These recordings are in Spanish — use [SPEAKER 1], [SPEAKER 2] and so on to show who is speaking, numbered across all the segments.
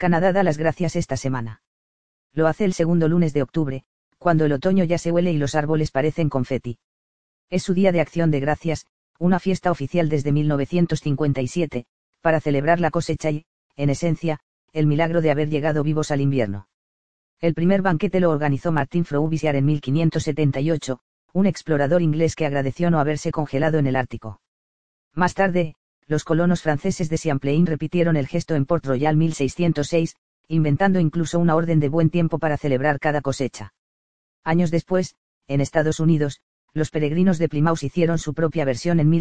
[SPEAKER 1] Canadá da las gracias esta semana. Lo hace el segundo lunes de octubre, cuando el otoño ya se huele y los árboles parecen confeti. Es su día de acción de gracias, una fiesta oficial desde 1957, para celebrar la cosecha y, en esencia, el milagro de haber llegado vivos al invierno. El primer banquete lo organizó Martin Frobisher en 1578, un explorador inglés que agradeció no haberse congelado en el Ártico. Más tarde, los colonos franceses de Champlain repitieron el gesto en Port Royal 1606, inventando incluso una orden de buen tiempo para celebrar cada cosecha. Años después, en Estados Unidos, los peregrinos de Plymouth hicieron su propia versión en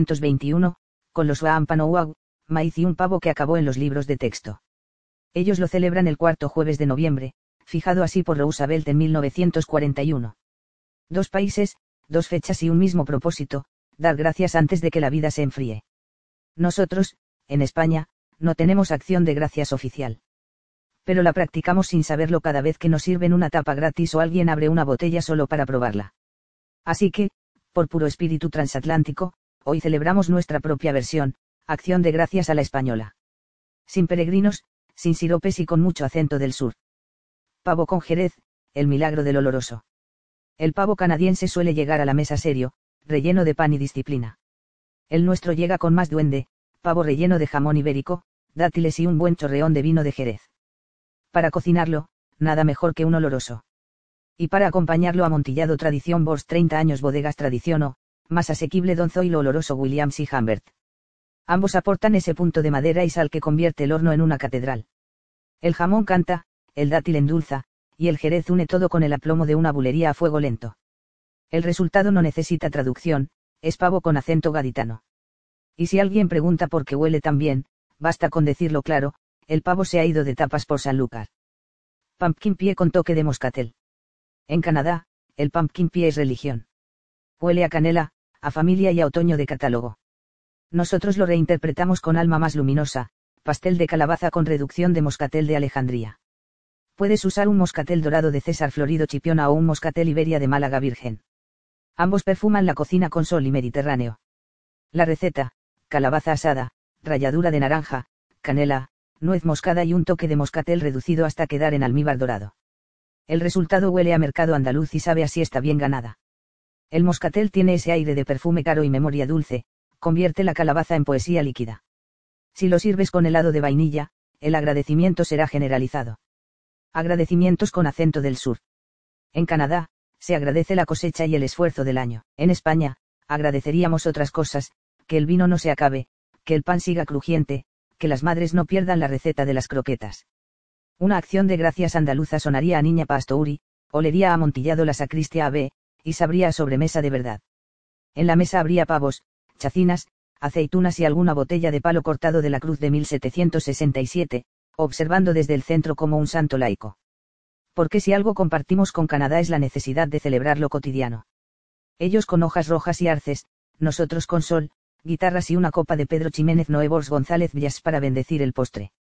[SPEAKER 1] 1621, con los Wampanoag, maíz y un pavo que acabó en los libros de texto. Ellos lo celebran el cuarto jueves de noviembre, fijado así por Roosevelt en 1941. Dos países, dos fechas y un mismo propósito, dar gracias antes de que la vida se enfríe. Nosotros, en España, no tenemos acción de gracias oficial. Pero la practicamos sin saberlo cada vez que nos sirven una tapa gratis o alguien abre una botella solo para probarla. Así que, por puro espíritu transatlántico, hoy celebramos nuestra propia versión, acción de gracias a la española. Sin peregrinos, sin siropes y con mucho acento del sur. Pavo con Jerez, el milagro del oloroso. El pavo canadiense suele llegar a la mesa serio, relleno de pan y disciplina. El nuestro llega con más duende, pavo relleno de jamón ibérico, dátiles y un buen chorreón de vino de Jerez. Para cocinarlo, nada mejor que un oloroso. Y para acompañarlo amontillado tradición Bors 30 años bodegas tradición o, más asequible Don Zoilo oloroso Williams y Humbert. Ambos aportan ese punto de madera y sal que convierte el horno en una catedral. El jamón canta, el dátil endulza, y el Jerez une todo con el aplomo de una bulería a fuego lento. El resultado no necesita traducción, es pavo con acento gaditano. Y si alguien pregunta por qué huele tan bien, basta con decirlo claro, el pavo se ha ido de tapas por Sanlúcar. Pumpkin pie con toque de moscatel. En Canadá, el pumpkin pie es religión. Huele a canela, a familia y a otoño de catálogo. Nosotros lo reinterpretamos con alma más luminosa, pastel de calabaza con reducción de moscatel de Alejandría. Puedes usar un moscatel dorado de César Florido Chipiona o un moscatel Iberia de Málaga Virgen. Ambos perfuman la cocina con sol y mediterráneo. La receta: calabaza asada, ralladura de naranja, canela, nuez moscada y un toque de moscatel reducido hasta quedar en almíbar dorado. El resultado huele a mercado andaluz y sabe a siesta bien ganada. El moscatel tiene ese aire de perfume caro y memoria dulce, convierte la calabaza en poesía líquida. Si lo sirves con helado de vainilla, el agradecimiento será generalizado. Agradecimientos con acento del sur. En Canadá, se agradece la cosecha y el esfuerzo del año. En España, agradeceríamos otras cosas, que el vino no se acabe, que el pan siga crujiente, que las madres no pierdan la receta de las croquetas. Una acción de gracias andaluza sonaría a niña pastouri, olería a amontillado la sacristia AB, y sabría a sobremesa de verdad. En la mesa habría pavos, chacinas, aceitunas y alguna botella de palo cortado de la cruz de 1767, observando desde el centro como un santo laico. Porque si algo compartimos con Canadá es la necesidad de celebrar lo cotidiano. Ellos con hojas rojas y arces, nosotros con sol, guitarras y una copa de Pedro Ximénez Noé Bors González Villas para bendecir el postre.